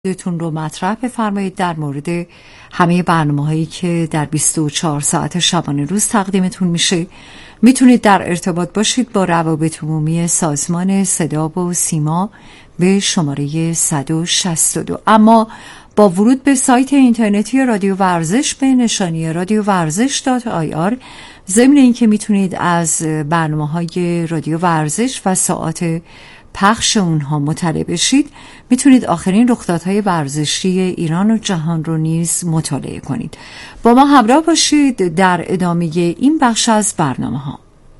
تون رو مطرح بفرمایید در مورد همه برنامه‌هایی که در 24 ساعت شبانه روز تقدیمتون میشه. میتونید در ارتباط باشید با روابط عمومی سازمان صدا و سیما به شماره 162. اما با ورود به سایت اینترنتی رادیو ورزش به نشانی radiovarzish.ir ضمن اینکه میتونید از برنامه‌های رادیو ورزش و ساعات پخش اونها مطلع بشید، میتونید آخرین رخدادهای ورزشی ایران و جهان رو نیز مطالعه کنید. با ما همراه باشید در ادامه این بخش از برنامه‌ها.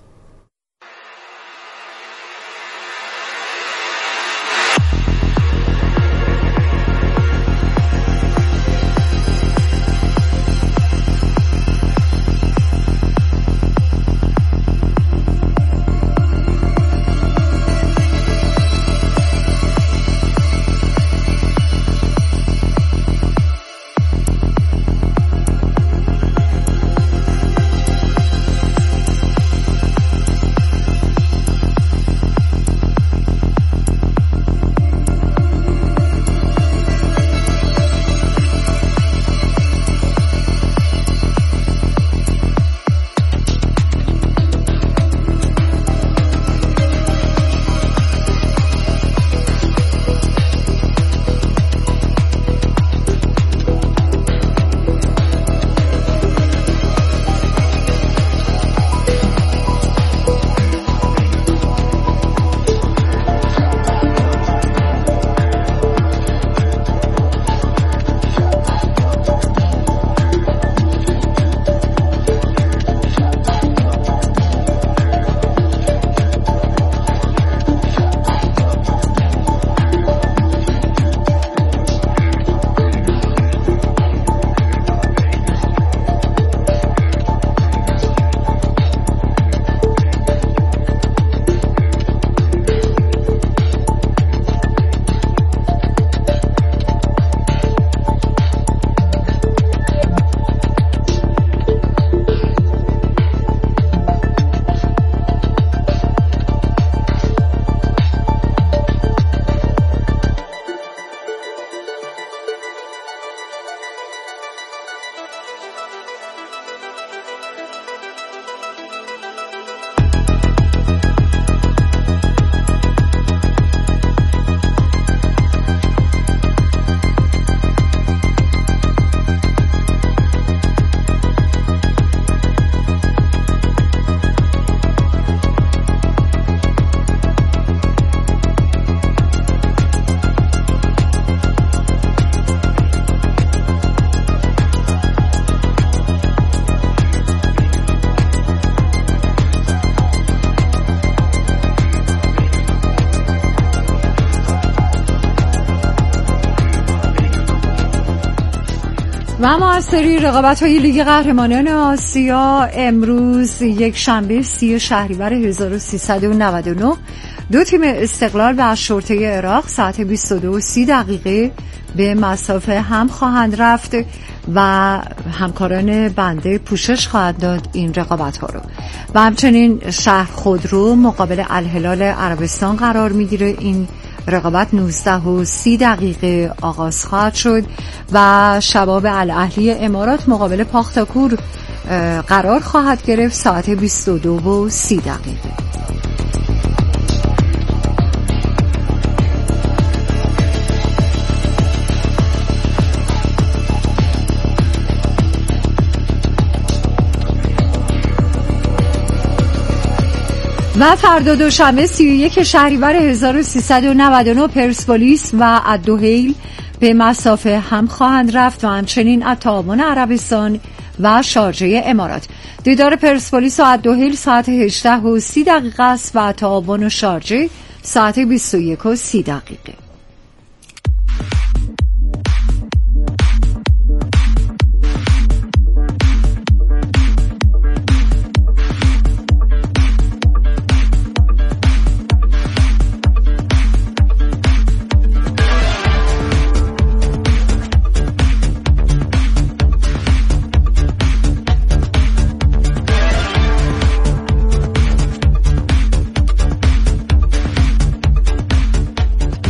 و اما از سری رقابت‌های لیگ قهرمانان آسیا امروز یک شنبه 30 شهریور 1399 دو تیم استقلال و شرطه عراق ساعت 22:30 به مسافه هم خواهند رفت و همکاران بنده پوشش خواهند داد این رقابت‌ها رو. و همچنین شهر خودرو مقابل الهلال عربستان قرار میگیره. این رقابت 19:30 آغاز خواهد شد و شباب الاهلی امارات مقابل پاختاکور قرار خواهد گرفت ساعت 22:30. و فردا دوشنبه 31 شهریور 1399 پرسپولیس و الدحیل به مسافه هم خواهند رفت و همچنین التعاون عربستان و شارجه امارات. دیدار پرسپولیس و الدحیل ساعت 18:30 است و التعاون و شارجه ساعت 21:30.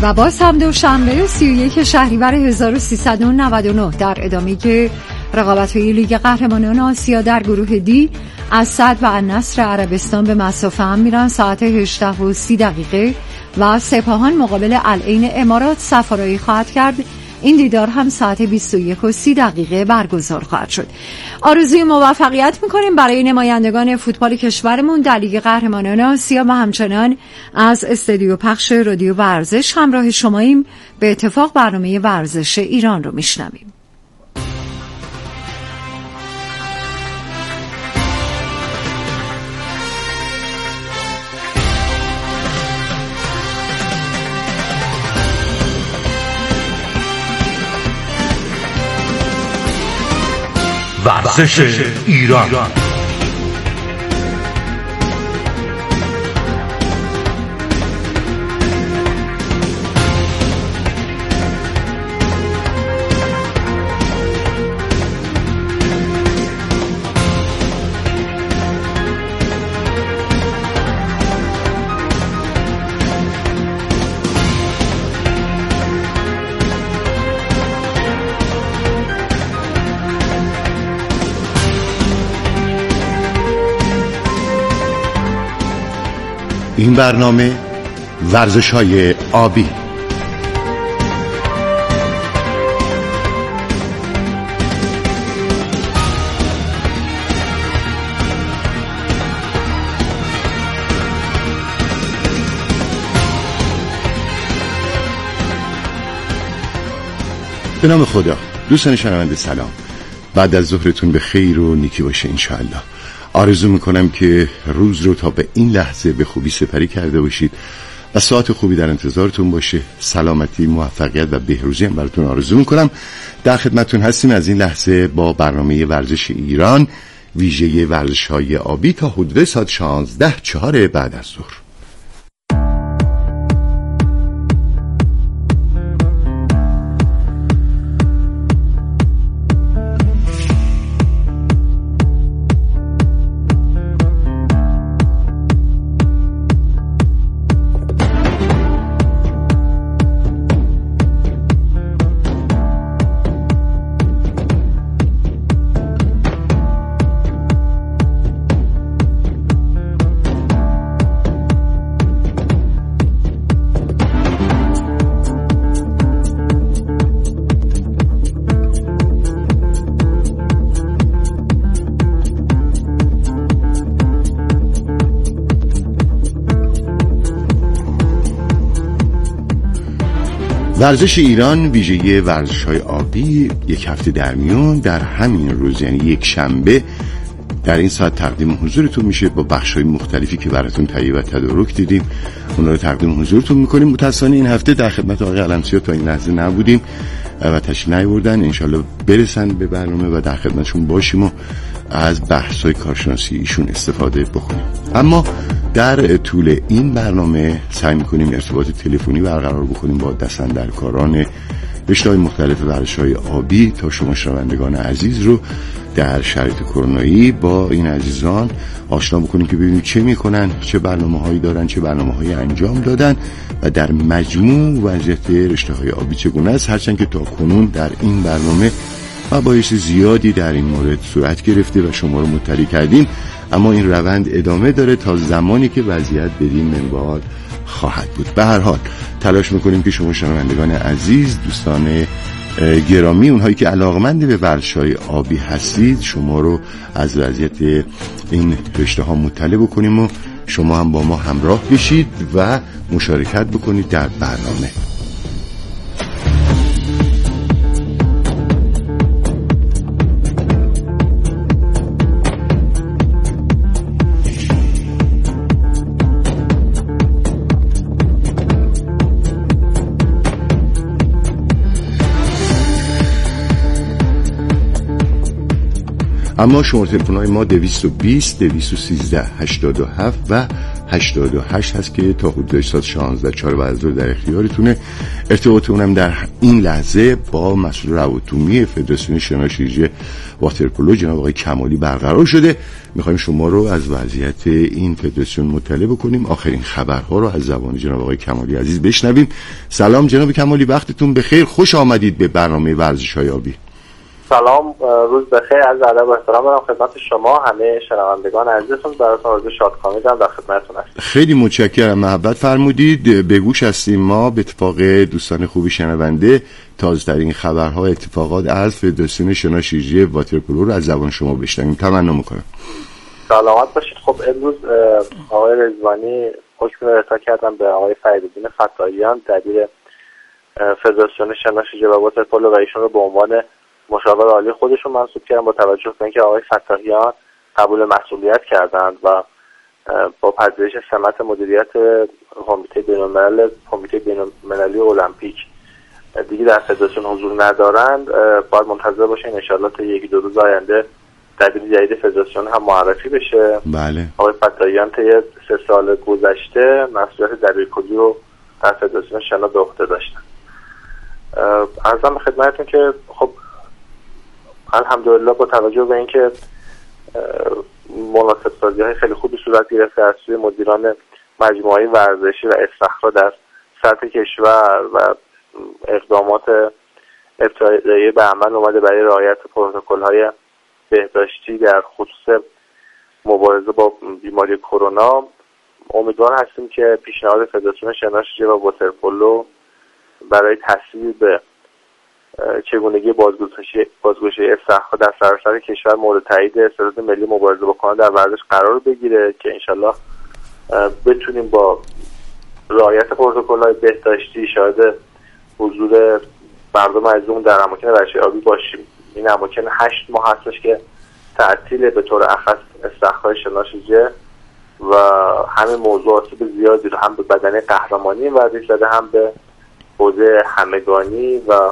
و باز هم دوشنبه 31 شهریور 1399 در ادامه که رقابت‌های لیگ قهرمانان آسیا در گروه دی اسد و النصر عربستان به مصاف هم میرن. ساعت 18:30 و سپاهان مقابل العین امارات سفارایی خواهد کرد. این دیدار هم ساعت 21:30 برگزار خواهد شد. آرزوی موفقیت میکنیم برای نمایندگان فوتبال کشورمون در لیگ قهرمانان آسیا و همچنان از استودیو پخش رادیو ورزش همراه شماییم. به اتفاق برنامه ورزش ایران رو میشنویم. ورزش ایران. این برنامه ورزش‌های آبی. به نام خدا. دوستان شنونده سلام. بعد از ظهرتون به خیر و نیکی باشه انشاءالله. آرزو میکنم که روز رو تا به این لحظه به خوبی سپری کرده باشید و ساعت خوبی در انتظارتون باشه. سلامتی، موفقیت و بهروزی هم براتون آرزو میکنم. در خدمتتون هستیم از این لحظه با برنامه ورزش ایران، ویژه ورزش‌های آبی تا حدود ساعت 11:04 بعد از ظهر. ورزش ایران، ویژگی ورزش‌های آبی، یک هفته در میون در همین روز، یعنی یک شنبه در این ساعت تقدیم حضورتون میشه با بخش‌های مختلفی که براتون تهیه و تدارک دیدیم. اونا رو تقدیم حضورتون میکنیم. متأسفانه این هفته در خدمت آقای علمسیار تا این لحظه نبودیم و تشریف نیاوردن. انشالله برسن به برنامه و در خدمتشون باشیم و از بحث‌های کارشناسی ایشون استفاده بکنیم. اما در طول این برنامه سعی میکنیم ارتباط تلفنی برقرار بکنیم با دستاندرکاران رشته‌های مختلف ورزش‌های آبی تا شما شنوندگان عزیز رو در شرایط کرونایی با این عزیزان آشنا بکنیم که ببینیم چه میکنن، چه برنامه‌هایی دارن، چه برنامه‌هایی انجام دادن و در مجموع وضعیت رشته‌های آبی چگونه است. هرچند که تا کنون در این برنامه مباحث زیادی در این مورد صورت گرفته و شما رو مطلع کردیم، اما این روند ادامه داره تا زمانی که وضعیت بدین منوال خواهد بود. به هر حال تلاش میکنیم که شما شنوندگان عزیز، دوستان گرامی، اونهایی که علاقمند به ورزش‌های آبی هستید، شما رو از وضعیت این رشته ها مطلع بکنیم و شما هم با ما همراه بشید و مشارکت بکنید در برنامه. اما شماره تلفن‌های ما 220 213 87 و 88 هست که تا حدود ساعت 16 4 بعد از ظهر در اختیارتونه. ارتباط اونم در این لحظه با مسئول روابط عمومی فدراسیون شناشیجی واترپولو جناب آقای کمالی برقرار شده. میخوایم شما رو از وضعیت این فدراسیون مطلع بکنیم، آخرین خبرها رو از زبان جناب آقای کمالی عزیز بشنویم. سلام جناب کمالی، وقتتون بخیر، خوش آمدید به برنامه ورزش‌های آبی. سلام، روز بخیر، عرض ادب و احترام دارم خدمت شما همه شنوندگان عزیزتون. براتون آرزوی شادکامی دارم، در خدمتتون هستم. خیلی متشکرم، محبت فرمودید. به گوش هستیم ما به اتفاق دوستان خوبی شنونده تازه‌ترین خبرها اتفاقات از فدراسیون شناشیجی واترپولو رو از زبان شما بشنویم. تمنا می‌کنم. سلامت باشید. خب امروز آقای رضوانی حکم اعطا کردن به آقای فریدالدین فتاحیان دبیر فدراسیون شناشیجی و واترپولو و ایشون رو به عنوان مشاور عالی خودشون منصوب کردن با توجه به اینکه آقای فتاحیان قبول مسئولیت کردند و با پذیرش سمت مدیریت کمیته بین‌المللی المپیک دیگه در فدراسیون حضور ندارند، باید منتظر باشین ان شاءالله تا یکی دو روز آینده دبیر جدید فدراسیون هم معرفی بشه. بله. آقای فتاحیان طی 3 سال گذشته مسئولیت دبیرکلی رو در فدراسیون شنا به عهده داشتن. عرضم به خدمتتون که خب الحمدلله با توجه به اینکه مناسب سازی های خیلی خوبی صورت گرفته از سوی مدیران مجموعه ورزشی و استخرا در سطح کشور و اقدامات ابتدایی به عمل اومده برای رعایت پروتکل های بهداشتی در خصوص مبارزه با بیماری کرونا، امیدوار هستیم که پیشنهاد فدراسیون شناشیجی و واترپولو برای تصویب به چگونگی بازگشایی استخرها در سراسر کشور مورد تایید ستاد ملی مبارزه با کرونا در ورزش قرار بگیره که انشالله بتونیم با رعایت پروتکل‌های بهداشتی شاهد حضور مردم عزیزمون در اماکن ورزشی آبی باشیم. این اماکن 8 ماه هستش که تعطیل به طور اخص استخرهای شناشیجی و همین موضوع آسیب زیادی رو هم به بدنه قهرمانی ورزش زده، هم به حوزه همگانی و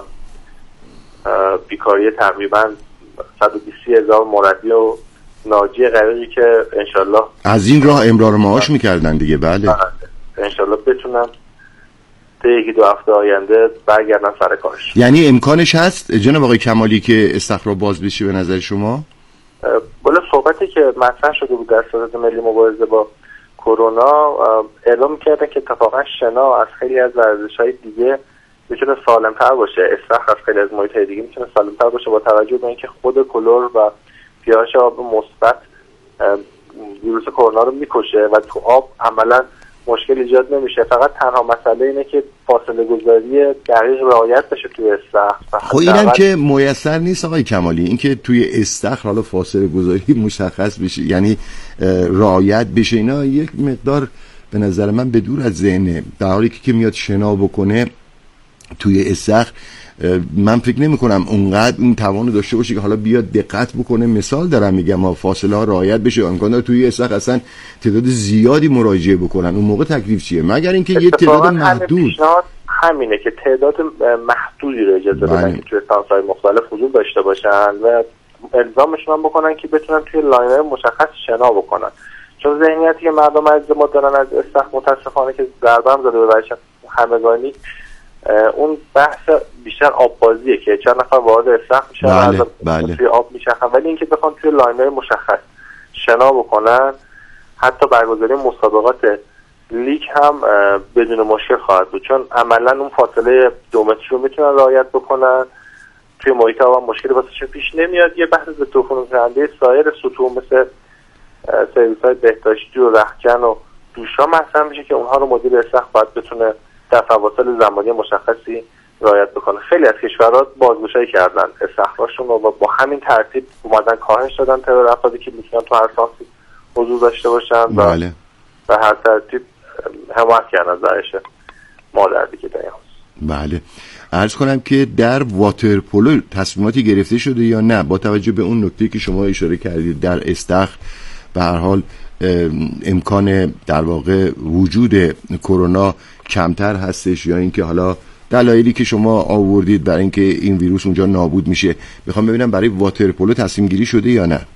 بیکاری تقریبا 120,000 مربی و ناجی غریقی که انشالله از این راه امرار معاش میکردن دیگه. بله انشالله بتونن تا یکی دو هفته آینده برگردن سر کارش. یعنی امکانش هست جناب آقای کمالی که استخرا باز بشه به نظر شما؟ بالا صحبتی که مطرح شده بود در ستاد ملی مبارزه با کرونا اعلام کردن که اتفاقا شنا از خیلی از ورزش‌های دیگه میتونه سالم‌تر باشه، استخر از خیلی از محیط‌های دیگه میتونه سالم‌تر باشه با توجه به اینکه خود کلور و pH آب مثبت ویروس کرونا رو میکشه و تو آب عملاً مشکل ایجاد نمیشه. فقط تنها مسئله اینه که فاصله گذاری دقیق رعایت بشه توی استخر. خب اینم که میسر نیست آقای کمالی، اینکه توی استخر حالا فاصله گذاری مشخص بشه یعنی رعایت بشه، اینا یک مقدار به نظر من به دور از ذهنه. در حالی که میاد شنا بکنه توی استخر من فکر نمی کنم اونقدر این توانو داشته باشه که حالا بیاد دقت بکنه. مثال دارم میگم فاصله ها رعایت بشه، امکان داره توی استخر اصلا تعداد زیادی مراجعه بکنن. اون موقع تکلیف چیه؟ مگر اینکه یه تعداد محدود. همینه که تعداد محدودی رو اجازه بدن که توی استانس‌های مختلف حضور داشته باشن و الزامشون هم بکنن که بتونن توی لاین‌های مشخص شنا بکنن، چون ذهنیتی که مردم عزیز ما دارن از استخر متاسفانه که ضربه هم زده به ورزش همگانی، اون بحث بیشتر آب بازیه که چند نفر وارد استخر میشن بله. توی آب میچرخن، ولی اینکه بخوان توی لاین‌های مشخص شنا بکنن حتی برگزاری مسابقات لیگ هم بدون مشکل خواهد بود، چون عملا اون فاصله 2 متری رو میتونن رعایت بکنن. توی محیط آب هم مشکلی واسه پیش نمیاد. یه بحث به توفون کننده سایر سطوح مثل سرویس‌های بهداشتی و رختکن و دوشا مطرح میشه که اونها رو مدیر استخر باید بتونه در فواصل زمانی مشخصی رعایت بکنه. خیلی از کشورها بازگشایی کردن استخراشون و با همین ترتیب اومدن کاهش دادن تعداد افرادی که میتونن تو هر سانسی حضور داشته باشن و بله. به هر ترتیب حمایت کردن از ورزش مادر دیگه دنیا. بله. عرض کنم که در واترپولو تصمیماتی گرفته شده یا نه با توجه به اون نکته که شما اشاره کردید در استخر به هر حال امکان در واقع وجود کرونا کمتر هستش یا اینکه حالا دلایلی که شما آوردید برای اینکه این ویروس اونجا نابود میشه؟ میخوام ببینم برای واترپولو تصمیم گیری شده یا نه؟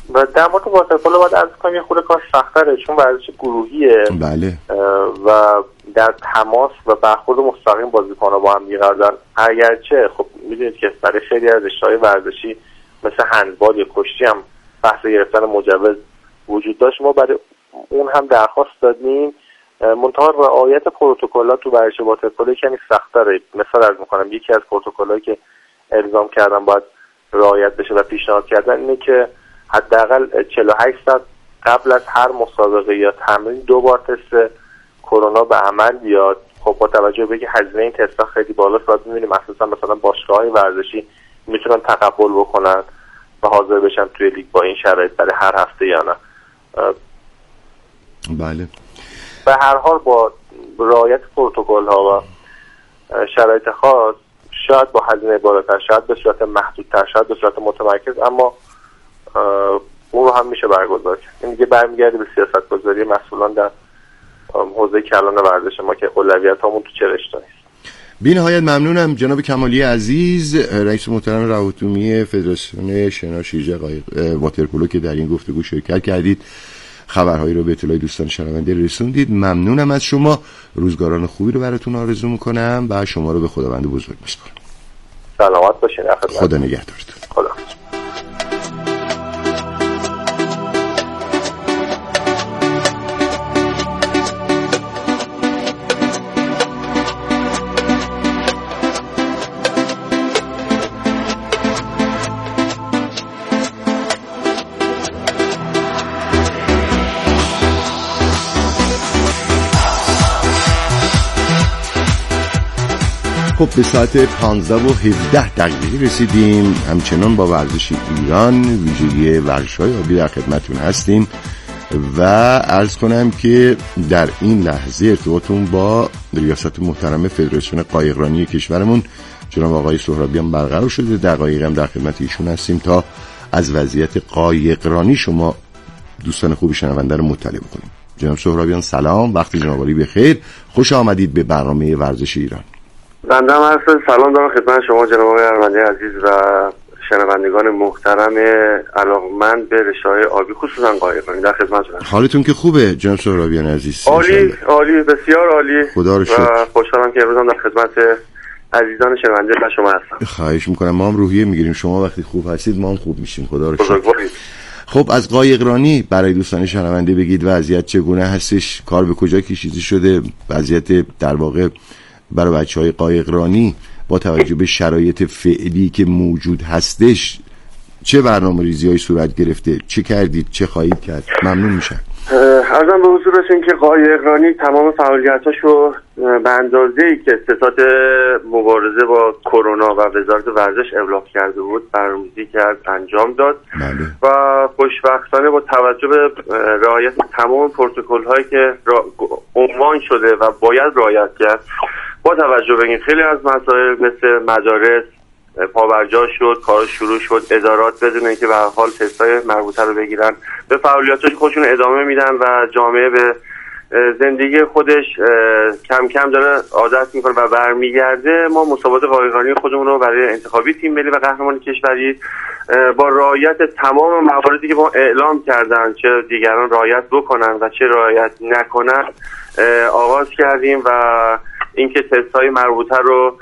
و در مورد واترپولو باید عرض کنم یه خورده کار سخت‌تره، چون ورزش گروهیه. بله. و در تماس و برخورد مستقیم بازیکن‌ها با هم قرار دارن. اگرچه خب می‌دونید که برای خیلی از رشته‌های ورزشی مثل هندبال یا کشتی هم بحث گرفتن مجوز وجود داشت، ما برای اون هم درخواست دادیم. منتها رعایت پروتکل‌ها تو ورزش واترپولو کمی سخت‌تره. مثال عرض می‌کنم یکی از پروتکل‌هایی که الزام کردن باید رعایت بشه و پیشنهاد کردن اینه که حداقل 48 ساعت قبل از هر مسابقه یا تمرین 2 بار تست کرونا به عمل بیاد. خب با توجه به اینکه هزینه این تست‌ها خیلی بالاست، باید می‌بینیم مثلا باشگاه‌های ورزشی میتونن تقبل بکنن و حاضر بشن توی لیگ با این شرایط برای هر هفته یا نه. بله. به هر حال با رعایت پروتکل‌ها و شرایط خاص شاید با هزینه بالاتر، شاید به صورت محدودتر، شاید به صورت متمرکز، اما اون رو هم میشه برگزار کرد. این دیگه برمیگرده به سیاست‌گذاری مسئولان در حوزه کلان ورزش ما که اولویت‌هامون تو چه رشته‌ای است. بی‌نهایت ممنونم جناب کمالی عزیز، رئیس محترم روابط عمومی فدراسیون شنا شیرجه واترپولو که در این گفتگو شرکت کردید، خبرهایی رو به اطلاع دوستان شنونده رسوندید. ممنونم از شما. روزگاران خوبی رو براتون آرزو میکنم و شما رو به خداوند بزرگ میسپارم. سلامت باشین. خدا نگهدارتون. خدا. خب به ساعت 15:17 رسیدیم. همچنان با ورزش ایران ویژگی ورزش‌های آبی در خدمتتون هستیم و عرض کنم که در این لحظه ارتباطمون با ریاست محترم فدراسیون قایقرانی کشورمون جناب آقای سهرابیان برقرار شده. دقایق هم در خدمت ایشون هستیم تا از وضعیت قایقرانی شما دوستان خوبی شنونده رو مطلع بکنیم. جناب سهرابیان سلام، وقت جناب عالی بخیر، خوش آمدید به برنامه ورزش ایران. بنده هم عرض سلام دارم خدمت شما جناب آقای ارمنی عزیز و شنوندگان محترم علاقمند به رشته‌های آبی خصوصا قایقرانی در خدمتتونم. حالتون که خوبه جناب سهرابیان عزیز؟ عالی عالی، بسیار عالی. خدا رو شکر. و خوشحالم که امروز هم در خدمت عزیزان شنونده شما هستم. خواهش میکنم. ما هم روحیه میگیریم، شما وقتی خوب هستید ما هم خوب میشیم. خدا رو شکر. بزرگوارید. خب از قایقرانی برای دوستان شنونده بگید وضعیت چگونه هستش، کار به کجا کشیده شده، وضعیت در واقع برای بچه‌های قایقرانی با توجه به شرایط فعلی که موجود هستش چه برنامه‌ریزی‌هایی صورت گرفته، چه کردید، چه خواهید کرد؟ ممنون میشم. عرضم به حضورتون که قایقرانی تمام فعالیتاشو به اندازه‌ای که ستاد مبارزه با کرونا و وزارت ورزش ابلاغ کرده بود برنامه‌ریزی کرد، انجام داد. بله. و خوشبختانه با توجه به رعایت تمام پروتکل‌هایی که عنوان شده و باید رعایت کرد، با توجه به این خیلی از مسائل مثل مدارس پابرجا شد، کار شروع شد، ادارات بدون اینکه به هر حال تستای مربوطه رو بگیرن به فعالیتاش خودشون ادامه میدن و جامعه به زندگی خودش کم کم داره عادت میکنه و برمیگرده. ما مسابقات قایقرانی خودمون رو برای انتخابی تیم ملی و قهرمان کشوری با رعایت تمام مواردی که ما اعلام کردن، چه دیگران رعایت بکنن و چه رعایت نکنن، آغاز کردیم و اینکه تست‌های مربوطه رو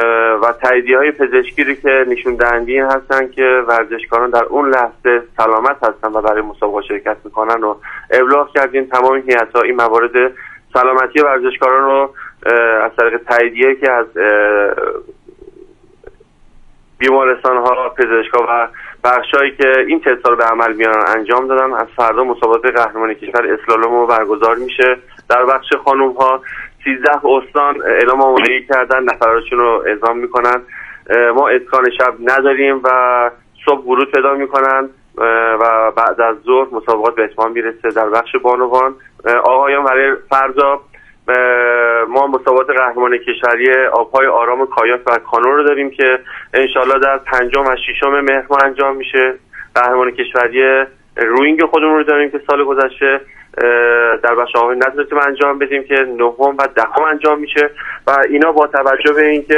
و تاییدیه‌های پزشکی رو که نشون دهنده این هستن که ورزشکاران در اون لحظه سلامت هستن و برای مسابقه شرکت میکنن رو ابلاغ کردیم. تمام این هیئت‌ها این موارد سلامتی ورزشکاران رو از طریق تاییدیه که از بیمارستان‌ها، پزشکا و بخشایی که این تست‌ها رو به عمل میارن انجام دادن. از فردا مسابقه قهرمانی کشور اسلالوم رو برگزار میشه. در بخش خانم‌ها 13 استان اعلام آمادگی کردن، نفراتشون رو اعزام میکنن. ما اتقان شب نداریم و صبح ورود پیدا میکنن و بعد از ظهر مسابقات به اتمام میرسه. در بخش بانوان آقایان برای فردا ما مسابقات قهرمان کشوری آبهای آرام کایاک و کانو رو داریم که انشالله در 5 و 6 مهر ما انجام میشه. قهرمان کشوری روینگ خودمون رو داریم که سال گذشته در بخش آقایان نتونستیم انجام بدیم که 9 و 10 انجام میشه و اینا با توجه به اینکه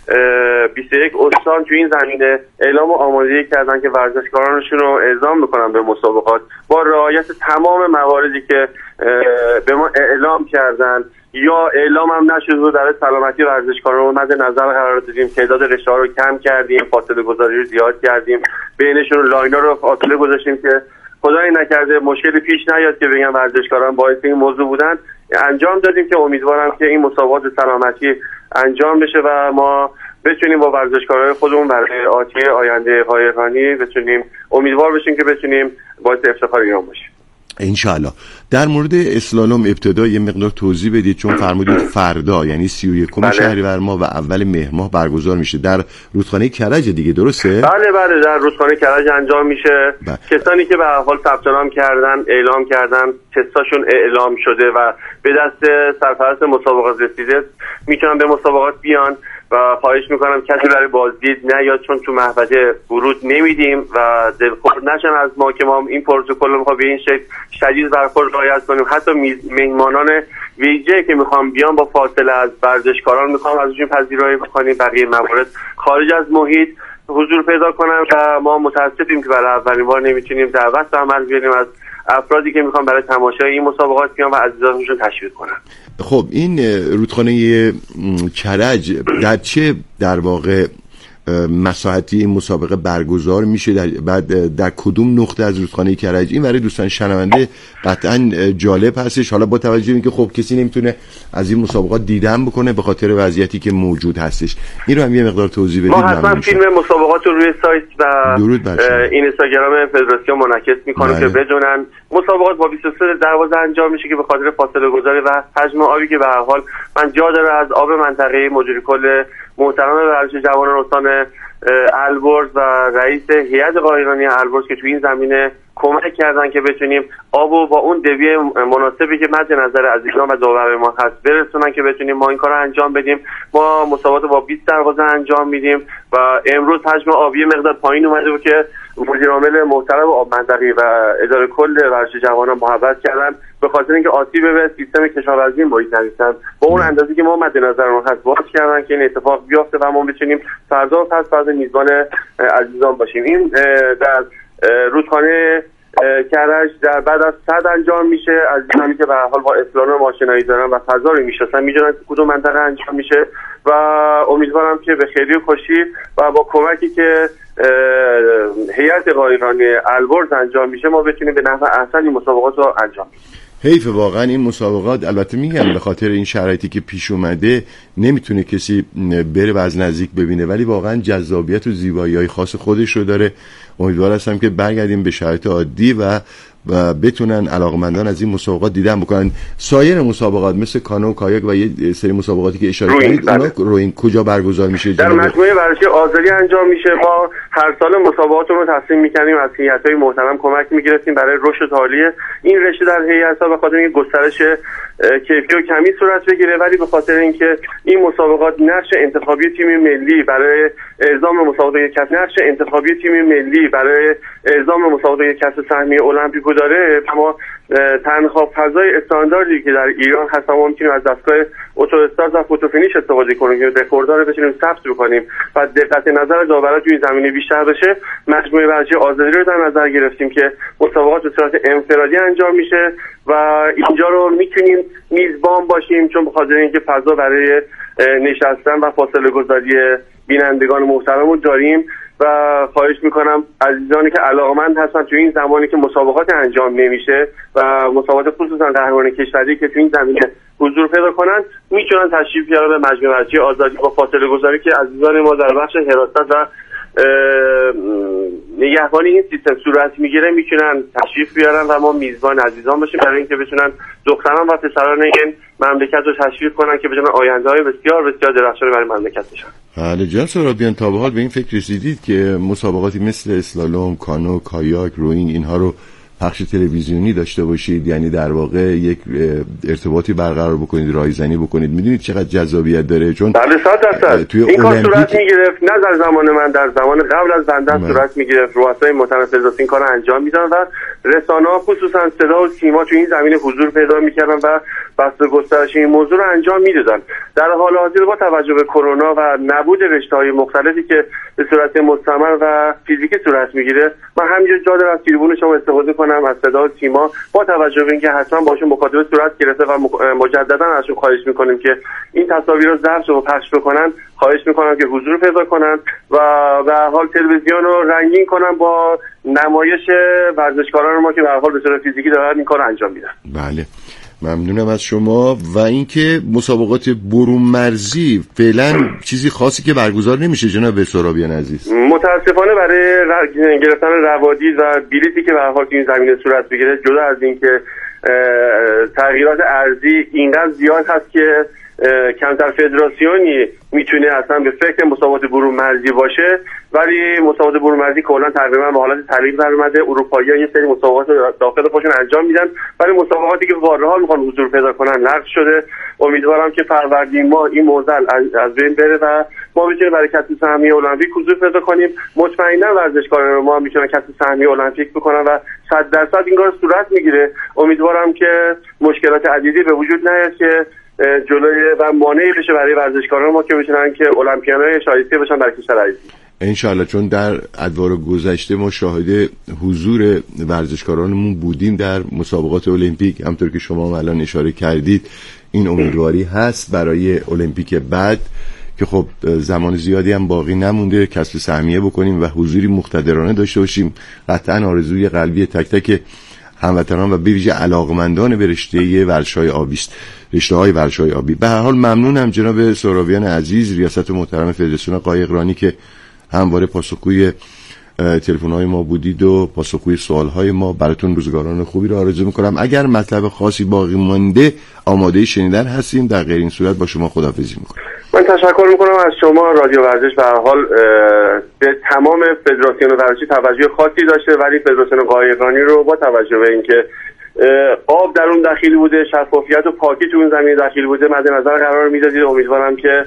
21 استان تو این زمینه اعلام آمادگی کردن که ورزشکارانشون رو اعزام میکنن به مسابقات با رعایت تمام مواردی که به ما اعلام کردن یا اعلام هم نشد و در سلامتی ورزشکاران رو مد نظر قرار دادیم. تعداد رشته‌ها رو کم کردیم، فاصله گذاری رو زیاد کردیم، بینشون لاینا رو فاصله گذاشتیم که خدایی نکرده مشکلی پیش نیاد که بگم ورزشکاران باعث این موضوع بودن. انجام دادیم که امیدوارم که این مسابقات سلامتی انجام بشه و ما بتونیم با ورزشکارای خودمون برای آینده قایقرانی بتونیم امیدوار بشیم که بتونیم باعث افتخار ایران باشیم انشاءالله. در مورد اسلالوم ابتدا یه مقدار توضیح بدید، چون فرمودید فردا یعنی 31 شهریور ماه و اول مهر ماه برگزار میشه در رودخانه کرج دیگه، درسته؟ بله در رودخانه کرج انجام میشه. کسانی که به هر حال ثبت نام کردن اعلام کردن تستاشون اعلام شده و به دست سرپرست مسابقات رسیده میتونن به مسابقات بیان و خواهش میکنم کسی برای بازدید نیاد، چون تو محوطه ورود نمیدیم و دلخور نشن از ما که ما این پروتکل رو میخوام به این شکل شدید برخورد رعایت کنیم. حتی مهمانان ویژه که میخوام بیان با فاصله از ورزشکاران میخوام ازشون پذیرایی بکنیم، بقیه موارد خارج از محیط حضور پیدا کنن و ما متاسفیم که برای اولین بار نمیتونیم دعوت به عمل بیاریم از افرادی که میخوان برای تماشای این مسابقات بیان و عزیزانشون تشویق کنن. خب این رودخانه کرج در چه در واقع مساحتی این مسابقه برگزار میشه؟ در کدوم نقطه از رودخانه کرج؟ این برای دوستان شنونده قطعا جالب هستش، حالا با توجه به اینکه خب کسی نمیتونه از این مسابقات دیدن بکنه به خاطر وضعیتی که موجود هستش. این رو هم یه مقدار توضیح بدید. ما حتما فیلم مسابقات رو روی سایت و اینستاگرام فدراسیون منعکس میکنه که بدونن مسابقات با 23 دروازه انجام میشه که به خاطر فاصله گذاری و حجم آبی که به هر حال من جا داره از آب منطقه مدیر کل محترم ورزش جوانان استان البرز و رئیس هیئت قایقرانی البرز که توی این زمینه کمک کردن که بتونیم آبو با اون دویه مناسبی که مد نظر عزیزان و داور ما هست برسونن که بتونیم ما این کار رو انجام بدیم. ما مسابقات با 20 دروازه انجام میدیم و امروز حجم آبی مقدار پایین اومده بود که مدیر عامل محترم آب منطقی و اداره کل ورزش جوانان محبت کردن به خاطر اینکه آسیب به سیستم کشاورزی محیط زیستن با اون اندازی که ما مد نظر ما هست باز کردن که این اتفاق بیفته و ما بتونیم فردا و پس فردا میزبان عزیزان باشیم. این در رودخانه کرج در بعد از 100 انجام میشه. عزیزانی که به هر حال با اسلام ماشینایی دارن و فضا رو میشناسن میدونن کدوم منطقه انجام میشه و امیدوارم که به خیری و خوشی و با کمکی که هیئت قایقرانی البرز انجام میشه ما بتونیم به نحو احسن مسابقات رو انجام بدیم. حیف واقعا این مسابقات، البته میگم به خاطر این شرایطی که پیش اومده نمیتونه کسی بره و از نزدیک ببینه، ولی واقعا جذابیت و زیبایی‌های خاص خودش رو داره. امیدوار هستم که برگردیم به شرایط عادی و بتونن علاقمندان از این مسابقات دیدن بکنن. سایر مسابقات مثل کانو، کایاک و یه سری مسابقاتی که اشاره کردید اونا روین کجا برگزار میشه؟ در مجموعه ورزشی آزادی انجام میشه. ما هر سال مسابقاتمون رو تصمیم میکنیم از هیئت‌های محترم کمک میگرفتیم برای رشد عالی این رشته در هیئت‌ها به خاطر اینکه گسترش کیفی و کمی صورت بگیره، ولی به خاطر اینکه این مسابقات نقش انتخابی تیم ملی برای اعزام مسابقات کسب نقش انتخابی تیم ملی برای اعزام مسابقات کسب سهمیه المپیکو داره. ما تنها فضای استانداردی که در ایران هست ما میتونیم از دستگاه اتو استارت و فوتوفینیش استفاده کنیم که رکورددار بتونیم ثبت بکنیم و دقت نظر داورا توی زمینه بیشتر بشه. مجموعه ورزشی آزادی رو در نظر گرفتیم که مسابقات به صورت انفرادی انجام میشه و اینجا رو میتونیم میزبان باشیم چون به خاطر اینکه فضا برای نشستن و فاصله گذاری بینندگان محترم رو داریم و خواهش میکنم عزیزانی که علاقمند هستن توی این زمانی که مسابقات انجام نمیشه و مسابقات خصوصا قهرمانی کشوری که توی این زمینه حضور پیدا کنن میتونن تشریف بیارن به مجمع ورزشی آزادی با فاصله گذاری که عزیزان ما در بخش حراست و نگهبانی این سیستم صورت میگیره میتونن تشریف بیارن و ما میزبان عزیزان باشیم برای اینکه بتونن دختران و پسران این مملکت رو تشویق کنن که بتونن آینده‌های بسیار بسیار درخشان برای مملکت بشن. بله جناب سهرابیان، تا به حال به این فکر رسیدید که مسابقاتی مثل اسلالوم، کانو، کایاک، روینگ اینها رو پخش تلویزیونی داشته باشید، یعنی در واقع یک ارتباطی برقرار بکنید، رایزنی بکنید؟ میدونید چقدر جذابیت داره؟ چون بله 100% این کار صورت میگرفت، نه در زمان من، در زمان قبل از بنده صورت میگرفت. رؤسای محترم فدراسیون این کارو انجام میدن و رسانه‌ها خصوصا صدا و سیما تو این زمینه حضور پیدا می‌کردن و بحث گسترش این موضوع رو انجام میدادن. در حال حاضر با توجه به کرونا و نبود رشته‌های مختلفی که به صورت مستمر و فیزیکی صورت میگیره، من همینجا جا دارم از تریبون شما استفاده کنم از صدا و سیما، با توجه به اینکه حتما باشون مکاتبه صورت گرفته و مجددا ازشون خواهش میکنیم که این تصاویر رو ضبط و پخش بکنن. خواهش میکنم که حضور پیدا کنن و به هر حال تلویزیون رو رنگین کنن با نمایش ورزشکاران ما که به هر حال به صورت فیزیکی دارن این کار انجام میدن. بله، ممنونم از شما. و اینکه مسابقات برون مرزی فعلا چیزی خاصی که برگزار نمیشه جناب سهرابیان عزیز؟ متاسفانه برای گرفتن روادید و بلیطی که به هر حال تو این زمینه صورت بگیره، جدا از اینکه تغییرات ارزی اینقدر زیاد هست که کمتر فدراسیونی میتونه اصلا به فکر مسابقات برون مرزی باشه، ولی مسابقات برون مرزی کلا تقریبا به حالت تعلیق در اومده. اروپایی‌ها یه سری مسابقات داخل خودشون انجام میدن، ولی مسابقاتی که واقعا میخوان حضور پیدا کنن لغو شده. امیدوارم که فروردین ماه این موضوع از بین بره و ما بتونیم برای کسب سهمیه المپیک حضور پیدا کنیم. مطمئنا ورزشکاران ما میتونن کسب سهمیه المپیک بکنن و 100% این کار صورت میگیره. امیدوارم که مشکلات عدیدی به وجود نیاد که جلوی و مانعی بشه برای ورزشکاران ما که بتونن که المپیانای شایسته باشن در کشور عزیز. انشالله، چون در ادوار گذشته ما شاهد حضور ورزشکارانمون بودیم در مسابقات المپیک. همطور که شما الان اشاره کردید این امیدواری هست برای المپیک بعد که خب زمان زیادی هم باقی نمونده کسب سهمیه بکنیم و حضوری مقتدرانه داشته باشیم. قطعا آرزوی قلبی تک تک هموطنان و به ویژه علاقمندان به رشته ورزش‌های آبی است، رشته‌های ورزش‌های آبی. به هر حال ممنونم جناب سهرابیان عزیز، ریاست محترم فدراسیون قایقرانی، که همواره پاسخگوی تلفن‌های ما بودید و پاسخگوی سوال‌های ما. براتون روزگاران خوبی رو آرزو می‌کنم. اگر مطلب خاصی باقی مانده آماده شنیدن هستیم، در غیر این صورت با شما خداحافظی می‌کنم. من تشکر میکنم از شما. رادیو ورزش به هر حال به تمام فدراسیون ورزشی توجه خاصی داشته، ولی فدراسیون قایقرانی رو با توجه به اینکه آب در اون دخیل بوده، شفافیت و پاکی تو اون زمین دخیل بوده، مد نظر قرار میدادید. امیدوارم که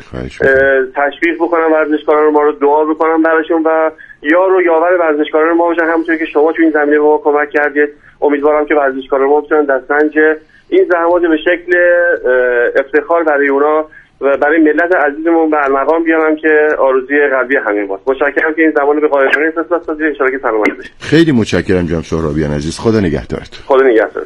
تشویق بکنم ورزشکاران ما رو، دعا بکنم براشون و یار و یاور ورزشکاران ما باشن، همونطور که شما تو این زمینه به ما کمک کردید. امیدوارم که ورزشکاران ما بتونن دستنج این زحمات به شکل افتخار برای اونا و برای ملت عزیزمون به مقام بیارم که آرزوی قلبی همین باست. متشکرم که این زمان به قایقرانی اختصاص دادید. ان شاءالله که سلامت باشید. خیلی متشکرم جناب سهرابیان عزیز. خدا نگهدارت. خدا نگهدارت.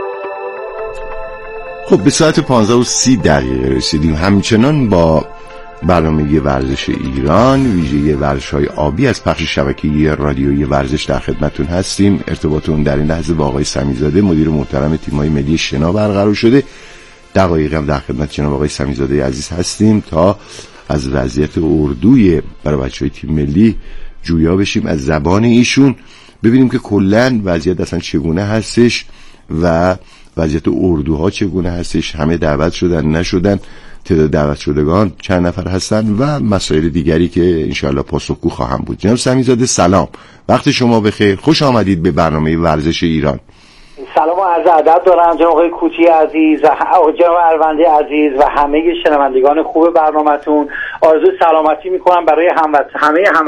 خب به ساعت 15:30 رسیدیم. همچنان با برنامه ورزش ایران ویژه ورزش‌های آبی از پخش شبکه رادیویی ورزش در خدمتتون هستیم. ارتباطمون در این لحظه با آقای سمیزاده مدیر محترم تیم‌های ملی شنا برقرار شده. دقایقی هم در خدمت جناب آقای سمیزاده عزیز هستیم تا از وضعیت اردوی برای بچه‌های تیم ملی جویا بشیم از زبان ایشون، ببینیم که کلاً وضعیت اصلا چگونه هستش و وضعیت اردوها چگونه هستش، همه دعوت شدن نشدن، تعداد دعوت شدگان چند نفر هستن و مسائل دیگری که انشاءالله پاسخگو خواهم بود. جناب سمیزاده سلام، وقت شما بخیر، خوش آمدید به برنامه ورزش ایران. سلام و عرض ادب دارم جناب آقای کوتی عزیز و جناب الونده عزیز و همه شنوندگان خوب برنامه‌تون. آرزوی سلامتی میکنم برای همه